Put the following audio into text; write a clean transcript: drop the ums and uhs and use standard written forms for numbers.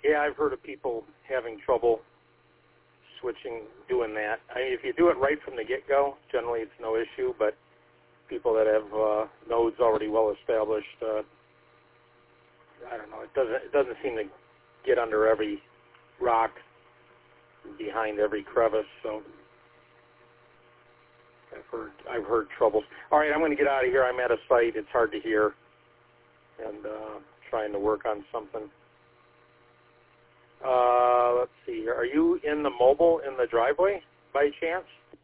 Yeah, I've heard of people having trouble doing that. I mean, if you do it right from the get-go, generally it's no issue, but people that have nodes already well established, I don't know, it doesn't seem to get under every rock, behind every crevice, so I've heard troubles. All right, I'm going to get out of here. I'm at a site. It's hard to hear, and trying to work on something. Let's see here. Are you in the mobile in the driveway by chance?